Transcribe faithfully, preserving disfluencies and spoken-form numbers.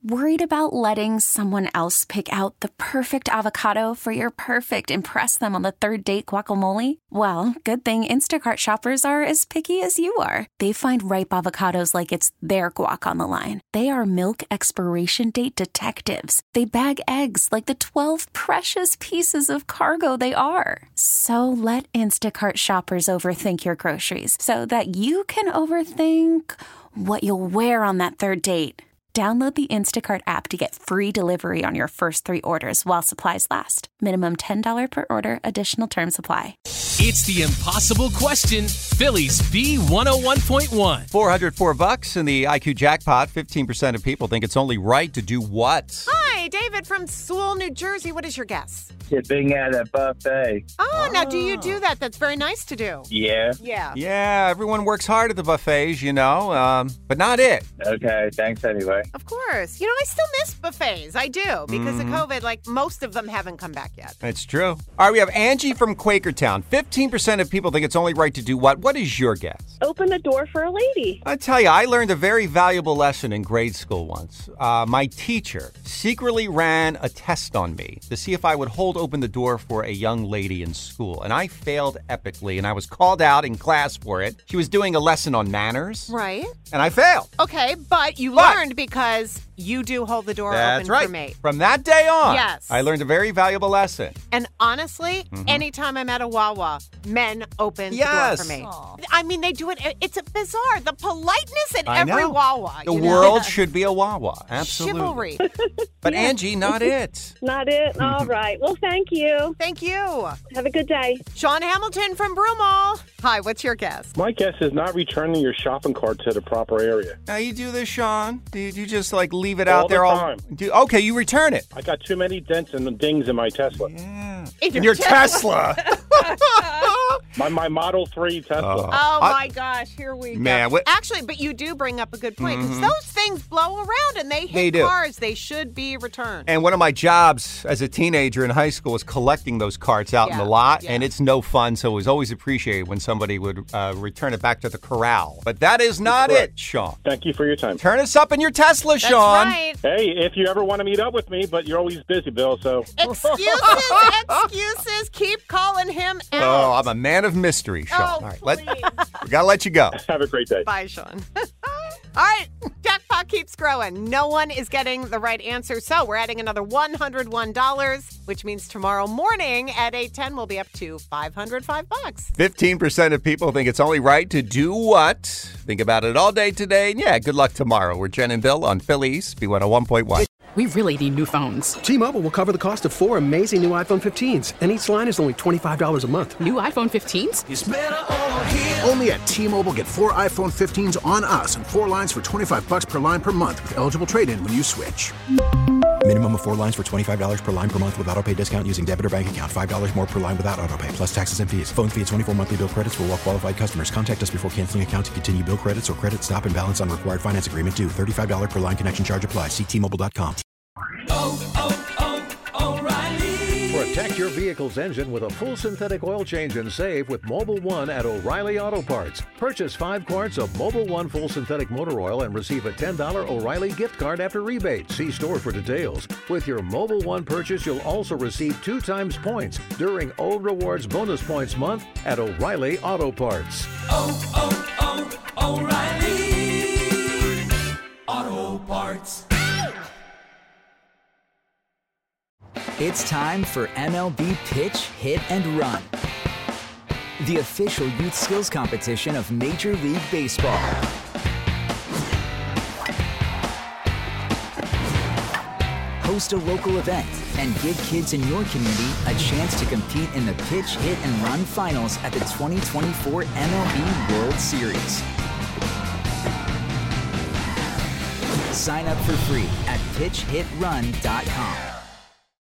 Worried about letting someone else pick out the perfect avocado for your perfect impress them on the third date guacamole? Well, good thing Instacart shoppers are as picky as you are. They find ripe avocados like it's their guac on the line. They are milk expiration date detectives. They bag eggs like the twelve precious pieces of cargo they are. So let Instacart shoppers overthink your groceries so that you can overthink what you'll wear on that third date. Download the Instacart app to get free delivery on your first three orders while supplies last. Minimum ten dollars per order. Additional terms apply. It's the impossible question. Phillies B one oh one point one. four hundred four bucks in the I Q jackpot. fifteen percent of people think it's only right to do what? Hi, David from Sewell, New Jersey. What is your guess? Tipping at a buffet. Oh, oh, now do you do that? That's very nice to do. Yeah. Yeah. Yeah, everyone works hard at the buffets, you know, um, but not it. Okay, thanks anyway. Of course. You know, I still miss buffets. I do. Because Mm-hmm. of COVID, like, most of them haven't come back yet. It's true. All right, we have Angie from Quakertown. fifteen percent of people think it's only right to do what? What is your guess? Open the door for a lady. I tell you, I learned a very valuable lesson in grade school once. Uh, my teacher secretly ran a test on me to see if I would hold open the door for a young lady in school. And I failed epically, and I was called out in class for it. She was doing a lesson on manners. Right. And I failed. Okay, but you But- learned because you do hold the door That's open right. for me. From that day on, Yes. I learned a very valuable lesson. And honestly, Mm-hmm. anytime I'm at a Wawa, men open Yes. the door for me. I mean, they do it. It's a bizarre. The politeness in I every know. Wawa. The you know? world should be a Wawa. Absolutely. Chivalry. But Angie, not it. Not it? All right. Well, thank you. Thank you. Have a good day. Sean Hamilton from Broomall. Hi, what's your guess? My guess is not returning your shopping cart to the proper area. Now you do this, Sean? Do you, do you just like leave it All out there the all time. Do, okay, you return it. I got too many dents and dings in my Tesla. Yeah. In In your your Tesla. My my Model three Tesla. Oh. Oh, I- my gosh. Here we Man, go. what- Actually, but you do bring up a good point because Mhm. those things blow around and they hit They do. cars. They should be returned. And one of my jobs as a teenager in high school was collecting those carts out in Yeah, the lot, yeah. and it's no fun, so it was always appreciated when somebody would uh, return it back to the corral. But that is not Correct. it, Sean. Thank you for your time. Turn us up in your Tesla, That's Sean. right. Hey, if you ever want to meet up with me, but you're always busy, Bill, so. Excuses, excuses. Keep calling him out. Oh, I'm a man of mystery, Sean. Oh, All right, let, please. we gotta let you go. Have a great day. Bye, Sean. All right, jackpot keeps growing. No one is getting the right answer, so we're adding another one hundred one dollars, which means tomorrow morning at eight ten we'll be up to five hundred five bucks. fifteen percent of people think it's only right to do what? Think about it all day today. And yeah, good luck tomorrow. We're Jen and Bill on Phillies B one oh one point one. We really need new phones. T-Mobile will cover the cost of four amazing new iPhone fifteens, and each line is only twenty-five dollars a month. New iPhone fifteens? Only at T-Mobile, get four iPhone fifteens on us and four lines for twenty-five bucks per line per month with eligible trade-in when you switch. Minimum of four lines for twenty-five dollars per line per month with autopay discount using debit or bank account. five dollars more per line without autopay, plus taxes and fees. Phone fee at twenty-four monthly bill credits for well-qualified customers. Contact us before canceling account to continue bill credits or credit stop and balance on required finance agreement due. thirty-five dollars per line connection charge applies. See T Mobile dot com. Protect your vehicle's engine with a full synthetic oil change and save with Mobile One at O'Reilly Auto Parts. Purchase five quarts of Mobile One full synthetic motor oil and receive a ten dollars O'Reilly gift card after rebate. See store for details. With your Mobile One purchase, you'll also receive two times points during O Rewards Bonus Points Month at O'Reilly Auto Parts. Oh, oh, oh, O'Reilly Auto Parts. It's time for M L B Pitch, Hit, and Run, the official youth skills competition of Major League Baseball. Host a local event and give kids in your community a chance to compete in the Pitch, Hit, and Run finals at the twenty twenty-four M L B World Series. Sign up for free at pitch hit run dot com.